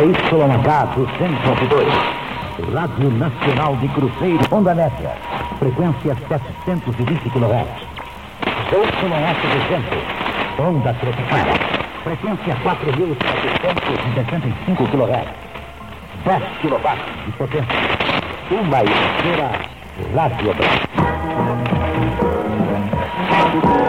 ZYH-202, Rádio Nacional de Cruzeiro, onda média, frequência 720 kHz. ZYS-200, onda tropical, frequência 4.765 kHz. 10 kW de potência. Uma emissora Rádio Brasil.